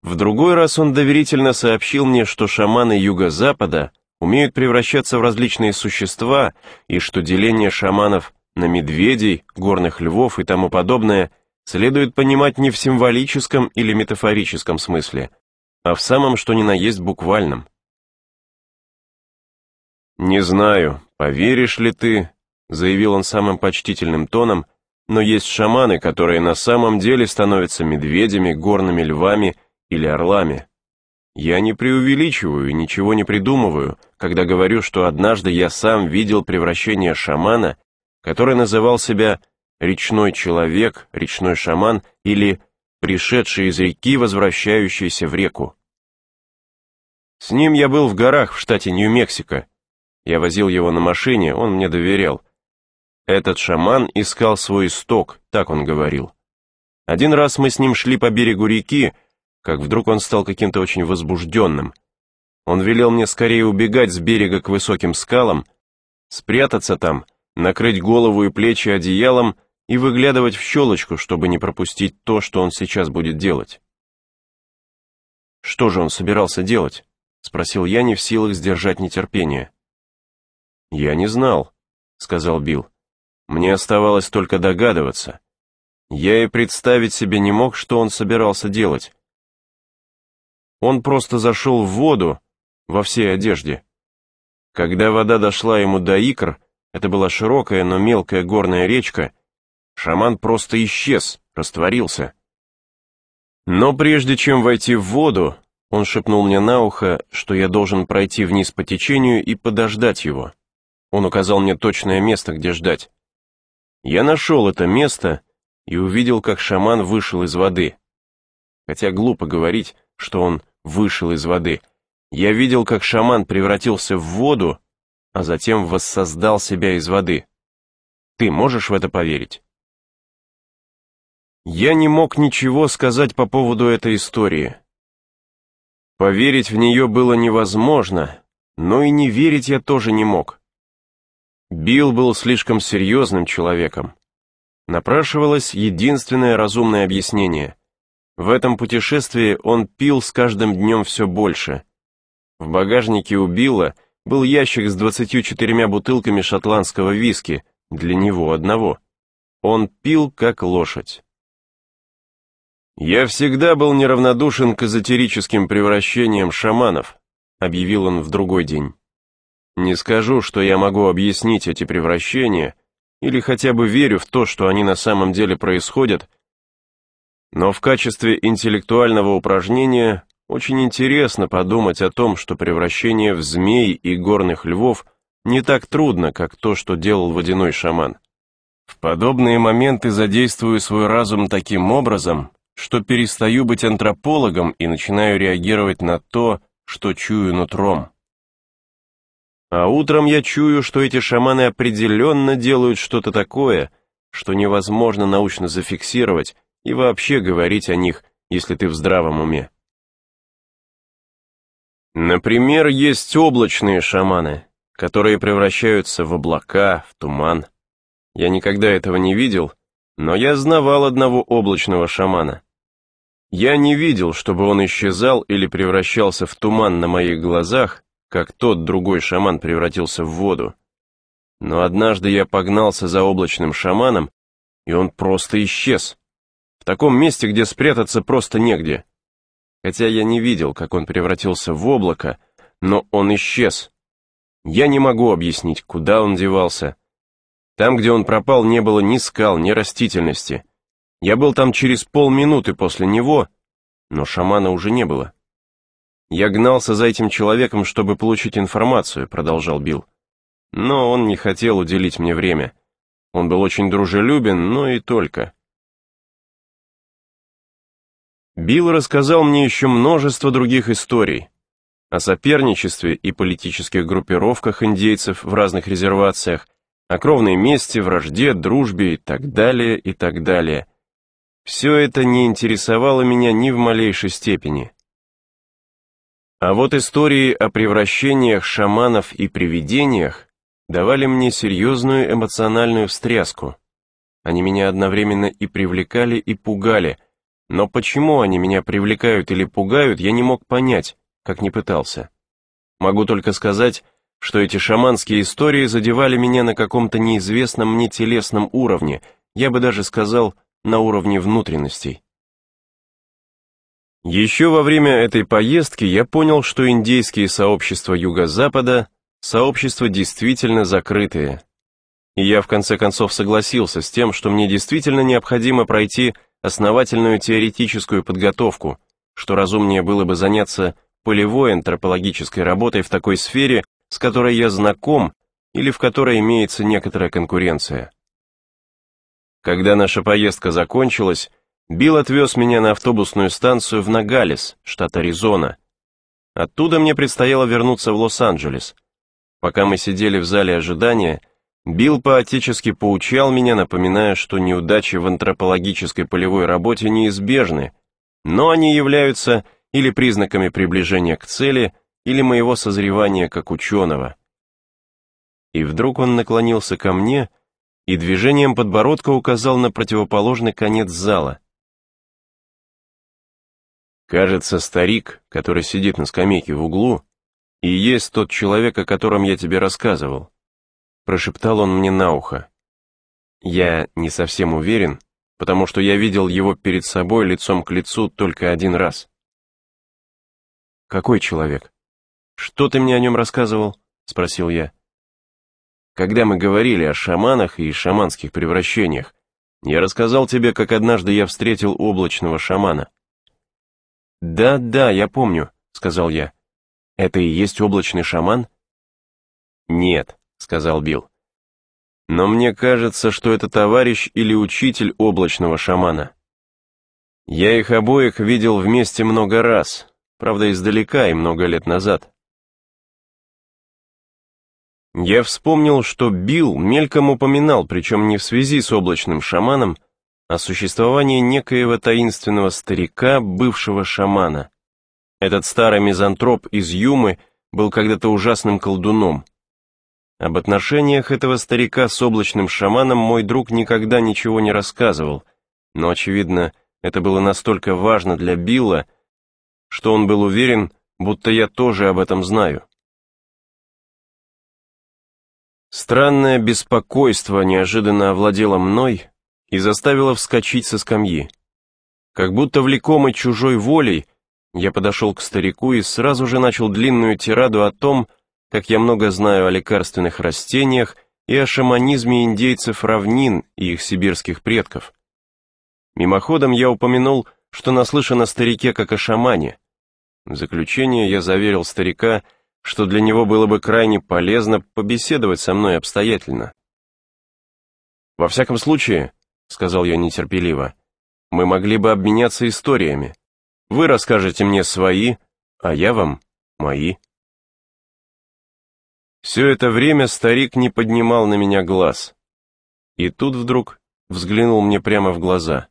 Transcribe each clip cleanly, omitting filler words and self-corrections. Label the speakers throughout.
Speaker 1: В другой раз он доверительно сообщил мне, что шаманы Юго-Запада умеют превращаться в различные существа, и что деление шаманов на медведей, горных львов и тому подобное следует понимать не в символическом или метафорическом смысле, а в самом что ни на есть буквальном. «Не знаю, поверишь ли ты», — заявил он самым почтительным тоном, «но есть шаманы, которые на самом деле становятся медведями, горными львами или орлами. Я не преувеличиваю и ничего не придумываю, когда говорю, что однажды я сам видел превращение шамана, который называл себя речной человек, речной шаман или пришедший из реки, возвращающийся в реку. С ним я был в горах в штате Нью-Мексико. Я возил его на машине, он мне доверял. Этот шаман искал свой исток, так он говорил. Один раз мы с ним шли по берегу реки, как вдруг он стал каким-то очень возбужденным. Он велел мне скорее убегать с берега к высоким скалам, спрятаться там, накрыть голову и плечи одеялом и выглядывать в щелочку, чтобы не пропустить то, что он сейчас будет делать. «Что же он собирался делать?» — спросил я, не в силах сдержать нетерпение. «Я не знал», — сказал Билл. «Мне оставалось только догадываться. Я и представить себе не мог, что он собирался делать. Он просто зашел в воду во всей одежде. Когда вода дошла ему до икр, это была широкая, но мелкая горная речка, шаман просто исчез, растворился. Но прежде чем войти в воду, он шепнул мне на ухо, что я должен пройти вниз по течению и подождать его. Он указал мне точное место, где ждать. Я нашел это место и увидел, как шаман вышел из воды. Хотя глупо говорить, что он вышел из воды. Я видел, как шаман превратился в воду, а затем воссоздал себя из воды. Ты можешь в это поверить? Я не мог ничего сказать по поводу этой истории. Поверить в нее было невозможно, но и не верить я тоже не мог. Билл был слишком серьезным человеком. Напрашивалось единственное разумное объяснение. В этом путешествии он пил с каждым днем все больше. В багажнике у Билла был ящик с 24 бутылками шотландского виски, для него одного. Он пил как лошадь. «Я всегда был неравнодушен к эзотерическим превращениям шаманов», объявил он в другой день. «Не скажу, что я могу объяснить эти превращения, или хотя бы верю в то, что они на самом деле происходят, но в качестве интеллектуального упражнения очень интересно подумать о том, что превращение в змей и горных львов не так трудно, как то, что делал водяной шаман. В подобные моменты задействую свой разум таким образом, что перестаю быть антропологом и начинаю реагировать на то, что чую нутром. А утром я чую, что эти шаманы определенно делают что-то такое, что невозможно научно зафиксировать и вообще говорить о них, если ты в здравом уме. Например, есть облачные шаманы, которые превращаются в облака, в туман. Я никогда этого не видел, но я знавал одного облачного шамана. Я не видел, чтобы он исчезал или превращался в туман на моих глазах, как тот другой шаман превратился в воду. Но однажды я погнался за облачным шаманом, и он просто исчез. В таком месте, где спрятаться просто негде. Хотя я не видел, как он превратился в облако, но он исчез. Я не могу объяснить, куда он девался. Там, где он пропал, не было ни скал, ни растительности. Я был там через полминуты после него, но шамана уже не было. «Я гнался за этим человеком, чтобы получить информацию», — продолжал Билл. «Но он не хотел уделить мне время. Он был очень дружелюбен, но и только». Билл рассказал мне еще множество других историй. О соперничестве и политических группировках индейцев в разных резервациях, о кровной мести, вражде, дружбе и так далее, и так далее. Все это не интересовало меня ни в малейшей степени. А вот истории о превращениях шаманов и привидениях давали мне серьезную эмоциональную встряску. Они меня одновременно и привлекали, и пугали, Но почему они меня привлекают или пугают, я не мог понять, как ни пытался. Могу только сказать, что эти шаманские истории задевали меня на каком-то неизвестном мне телесном уровне, я бы даже сказал, на уровне внутренностей. Еще во время этой поездки я понял, что индейские сообщества Юго-Запада – сообщества действительно закрытые. И я в конце концов согласился с тем, что мне действительно необходимо пройти основательную теоретическую подготовку, что разумнее было бы заняться полевой антропологической работой в такой сфере, с которой я знаком или в которой имеется некоторая конкуренция. Когда наша поездка закончилась, Билл отвез меня на автобусную станцию в Ногалес, штат Аризона. Оттуда мне предстояло вернуться в Лос-Анджелес. Пока мы сидели в зале ожидания, Билл по-отечески поучал меня, напоминая, что неудачи в антропологической полевой работе неизбежны, но они являются или признаками приближения к цели, или моего созревания как ученого. И вдруг он наклонился ко мне и движением подбородка указал на противоположный конец зала. «Кажется, старик, который сидит на скамейке в углу, и есть тот человек, о котором я тебе рассказывал», прошептал он мне на ухо. Я не совсем уверен, потому что я видел его перед собой лицом к лицу только один раз. «Какой человек? Что ты мне о нем рассказывал?» — спросил я. «Когда мы говорили о шаманах и шаманских превращениях, я рассказал тебе, как однажды я встретил облачного шамана». «Да, я помню», — сказал я. «Это и есть облачный шаман?» «Нет», — сказал Билл. «Но мне кажется, что это товарищ или учитель облачного шамана. Я их обоих видел вместе много раз, правда, издалека и много лет назад». Я вспомнил, что Билл мельком упоминал, причем не в связи с облачным шаманом, о существовании некоего таинственного старика, бывшего шамана. Этот старый мизантроп из Юмы был когда-то ужасным колдуном. Об отношениях этого старика с облачным шаманом мой друг никогда ничего не рассказывал, но, очевидно, это было настолько важно для Билла, что он был уверен, будто я тоже об этом знаю. Странное беспокойство неожиданно овладело мной и заставило вскочить со скамьи. Как будто влекомый чужой волей, я подошел к старику и сразу же начал длинную тираду о том, как я много знаю о лекарственных растениях и о шаманизме индейцев равнин и их сибирских предков. Мимоходом я упомянул, что наслышан о старике как о шамане. В заключение я заверил старика, что для него было бы крайне полезно побеседовать со мной обстоятельно. «Во всяком случае», — сказал я нетерпеливо, — «мы могли бы обменяться историями. Вы расскажете мне свои, а я вам мои». Все это время старик не поднимал на меня глаз. И тут вдруг взглянул мне прямо в глаза.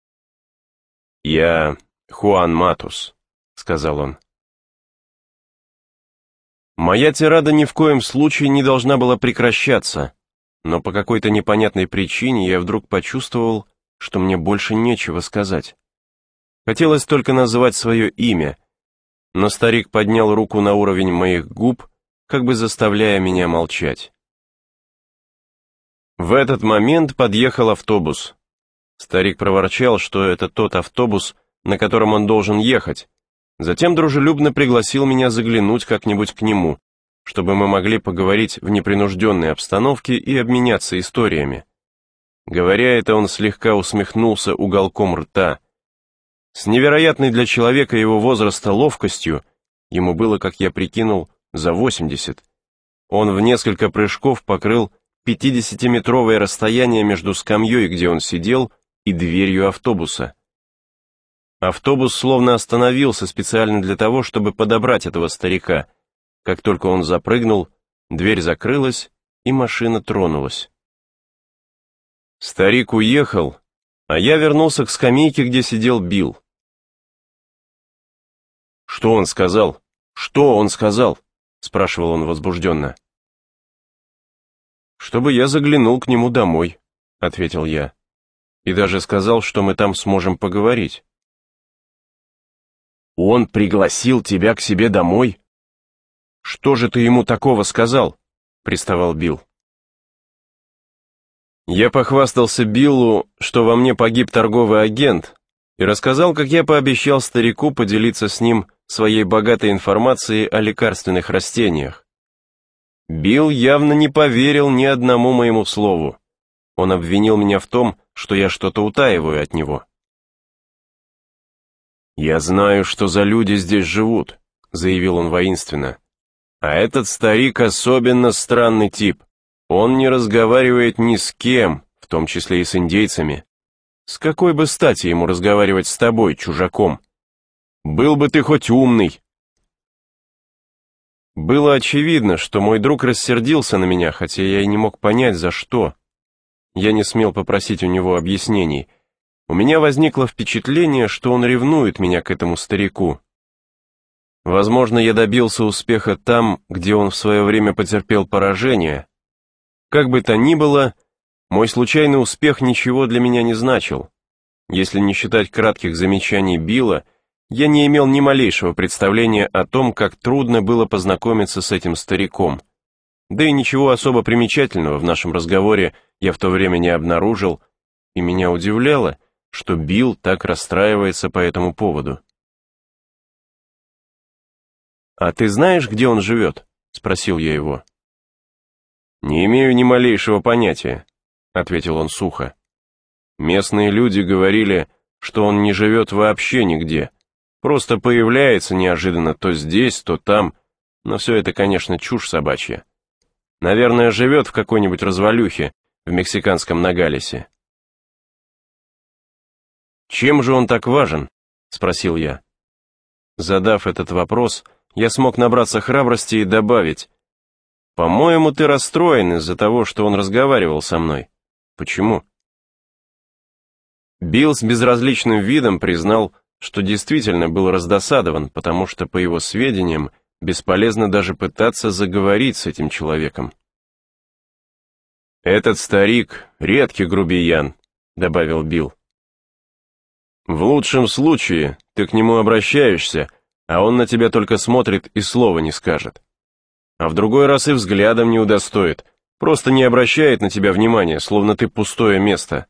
Speaker 1: «Я Хуан Матус», — сказал он. Моя тирада ни в коем случае не должна была прекращаться, но по какой-то непонятной причине я вдруг почувствовал, что мне больше нечего сказать. Хотелось только назвать свое имя, но старик поднял руку на уровень моих губ, как бы заставляя меня молчать. В этот момент подъехал автобус. Старик проворчал, что это тот автобус, на котором он должен ехать, затем дружелюбно пригласил меня заглянуть как-нибудь к нему, чтобы мы могли поговорить в непринужденной обстановке и обменяться историями. Говоря это, он слегка усмехнулся уголком рта. С невероятной для человека его возраста ловкостью, ему было, как я прикинул, за 80, он в несколько прыжков покрыл 50-метровое расстояние между скамьей, где он сидел, и дверью автобуса. Автобус словно остановился специально для того, чтобы подобрать этого старика. Как только он запрыгнул, дверь закрылась, и машина тронулась. Старик уехал, а я вернулся к скамейке, где сидел Билл. «Что он сказал? Что он сказал?» — спрашивал он возбужденно. «Чтобы я заглянул к нему домой», — ответил я. «И даже сказал, что мы там сможем поговорить. Он пригласил тебя к себе домой? Что же ты ему такого сказал? Приставал Билл. Я похвастался Биллу, что во мне погиб торговый агент, и рассказал, как я пообещал старику поделиться с ним своей богатой информацией о лекарственных растениях. Билл явно не поверил ни одному моему слову. Он обвинил меня в том, что я что-то утаиваю от него. «Я знаю, что за люди здесь живут», — заявил он воинственно. «А этот старик особенно странный тип. Он не разговаривает ни с кем, в том числе и с индейцами. С какой бы стати ему разговаривать с тобой, чужаком? Был бы ты хоть умный». Было очевидно, что мой друг рассердился на меня, хотя я и не мог понять, за что. Я не смел попросить у него объяснений. У меня возникло впечатление, что он ревнует меня к этому старику. Возможно, я добился успеха там, где он в свое время потерпел поражение. Как бы то ни было, мой случайный успех ничего для меня не значил. Если не считать кратких замечаний Билла, я не имел ни малейшего представления о том, как трудно было познакомиться с этим стариком. Да и ничего особо примечательного в нашем разговоре я в то время не обнаружил, и меня удивляло, что Билл так расстраивается по этому поводу. «А ты знаешь, где он живет?» — спросил я его. «Не имею ни малейшего понятия», — ответил он сухо. «Местные люди говорили, что он не живет вообще нигде, просто появляется неожиданно то здесь, то там, но все это, конечно, чушь собачья. Наверное, живет в какой-нибудь развалюхе в мексиканском Ногалесе». «Чем же он так важен?» — спросил я. Задав этот вопрос, я смог набраться храбрости и добавить: «По-моему, ты расстроен из-за того, что он разговаривал со мной. Почему?» Билл с безразличным видом признал, что действительно был раздосадован, потому что, по его сведениям, бесполезно даже пытаться заговорить с этим человеком. «Этот старик — редкий грубиян», — добавил Билл. «В лучшем случае ты к нему обращаешься, а он на тебя только смотрит и слова не скажет. А в другой раз и взглядом не удостоит, просто не обращает на тебя внимания, словно ты пустое место.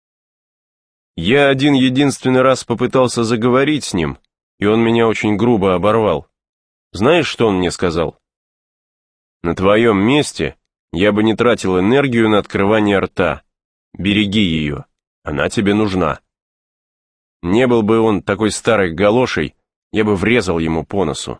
Speaker 1: Я один-единственный раз попытался заговорить с ним, и он меня очень грубо оборвал. Знаешь, что он мне сказал? На твоем месте я бы не тратил энергию на открывание рта. Береги ее, она тебе нужна. Не был бы он такой старой галошей, я бы врезал ему по носу.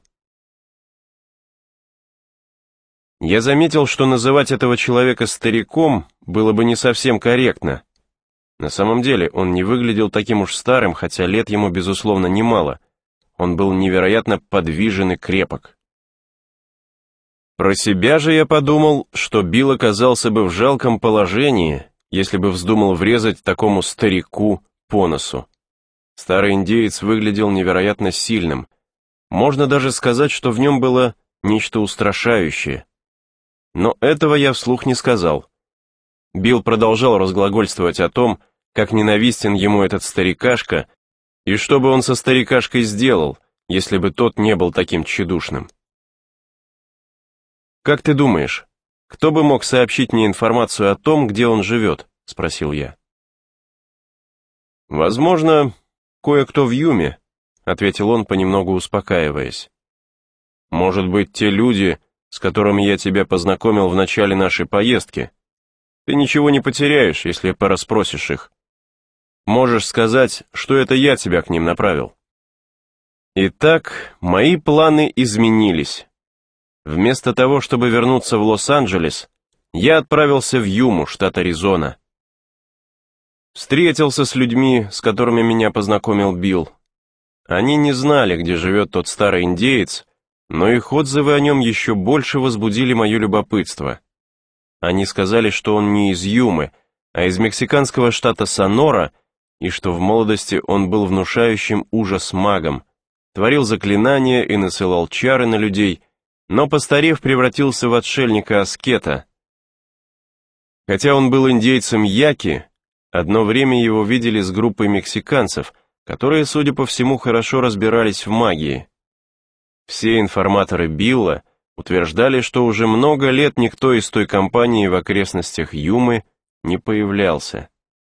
Speaker 1: Я заметил, что называть этого человека стариком было бы не совсем корректно. На самом деле он не выглядел таким уж старым, хотя лет ему, безусловно, немало. Он был невероятно подвижен и крепок. Про себя же я подумал, что Билл оказался бы в жалком положении, если бы вздумал врезать такому старику по носу. Старый индеец выглядел невероятно сильным. Можно даже сказать, что в нем было нечто устрашающее. Но этого я вслух не сказал. Билл продолжал разглагольствовать о том, как ненавистен ему этот старикашка, и что бы он со старикашкой сделал, если бы тот не был таким тщедушным. «Как ты думаешь, кто бы мог сообщить мне информацию о том, где он живет?» — спросил я. «Возможно, кое-кто в Юме», — ответил он, понемногу успокаиваясь. «Может быть, те люди, с которыми я тебя познакомил в начале нашей поездки. Ты ничего не потеряешь, если порасспросишь их. Можешь сказать, что это я тебя к ним направил». Итак, мои планы изменились. Вместо того, чтобы вернуться в Лос-Анджелес, я отправился в Юму, штат Аризона. Встретился с людьми, с которыми меня познакомил Билл. Они не знали, где живет тот старый индеец, но их отзывы о нем еще больше возбудили мое любопытство. Они сказали, что он не из Юмы, а из мексиканского штата Сонора, и что в молодости он был внушающим ужас магом, творил заклинания и насылал чары на людей, но, постарев, превратился в отшельника-аскета. Хотя он был индейцем Яки, одно время его видели с группой мексиканцев, которые, судя по всему, хорошо разбирались в магии. Все информаторы Билла утверждали, что уже много лет никто из той компании в окрестностях Юмы не появлялся.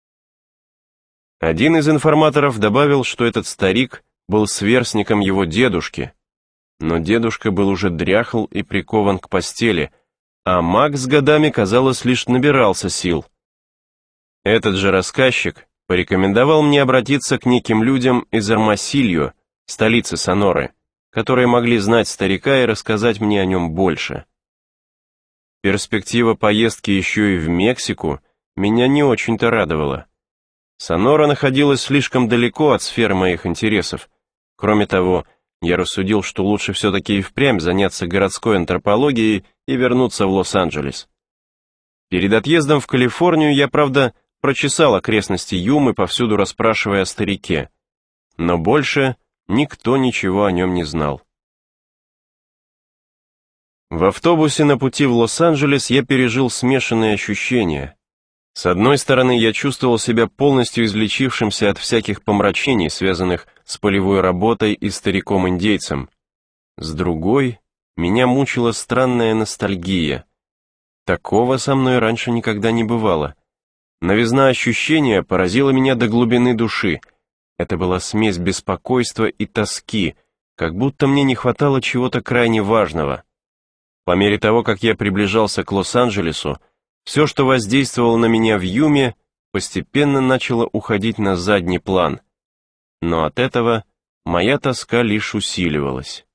Speaker 1: Один из информаторов добавил, что этот старик был сверстником его дедушки, но дедушка был уже дряхл и прикован к постели, а маг с годами, казалось, лишь набирался сил. Этот же рассказчик порекомендовал мне обратиться к неким людям из Эрмосильо, столицы Соноры, которые могли знать старика и рассказать мне о нем больше. Перспектива поездки еще и в Мексику меня не очень-то радовала. Сонора находилась слишком далеко от сферы моих интересов. Кроме того, я рассудил, что лучше все-таки и впрямь заняться городской антропологией и вернуться в Лос-Анджелес. Перед отъездом в Калифорнию я, правда, прочесал окрестности Юмы, повсюду расспрашивая о старике. Но больше никто ничего о нем не знал. В автобусе на пути в Лос-Анджелес я пережил смешанные ощущения. С одной стороны, я чувствовал себя полностью излечившимся от всяких помрачений, связанных с полевой работой и стариком-индейцем. С другой, меня мучила странная ностальгия. Такого со мной раньше никогда не бывало. Новизна ощущения поразила меня до глубины души. Это была смесь беспокойства и тоски, как будто мне не хватало чего-то крайне важного. По мере того, как я приближался к Лос-Анджелесу, все, что воздействовало на меня в Юме, постепенно начало уходить на задний план. Но от этого моя тоска лишь усиливалась.